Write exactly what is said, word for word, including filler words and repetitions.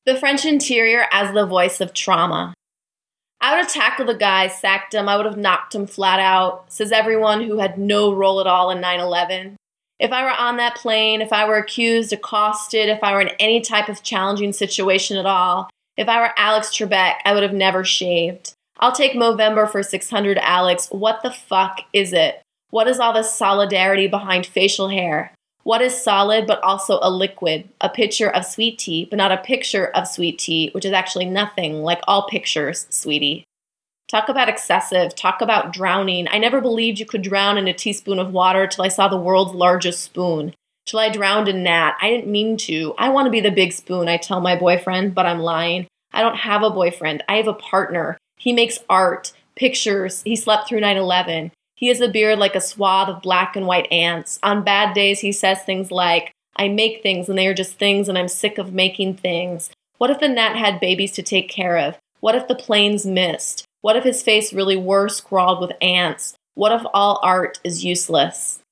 The French interior as the voice of trauma. I would have tackled the guy, sacked him, I would have knocked him flat out, says everyone who had no role at all in nine eleven. If I were on that plane, if I were accused, accosted, if I were in any type of challenging situation at all, if I were Alex Trebek, I would have never shaved. I'll take Movember for six hundred, Alex. What the fuck is it? What is all this solidarity behind facial hair? What is solid but also a liquid? A picture of sweet tea, but not a picture of sweet tea, which is actually nothing, like all pictures, sweetie. Talk about excessive. Talk about drowning. I never believed you could drown in a teaspoon of water till I saw the world's largest spoon. Till I drowned in that. I didn't mean to. I want to be the big spoon, I tell my boyfriend, but I'm lying. I don't have a boyfriend. I have a partner. He makes art, pictures. He slept through nine eleven. He has a beard like a swath of black and white ants. On bad days, he says things like, I make things and they are just things and I'm sick of making things. What if the gnat had babies to take care of? What if the planes missed? What if his face really were scrawled with ants? What if all art is useless?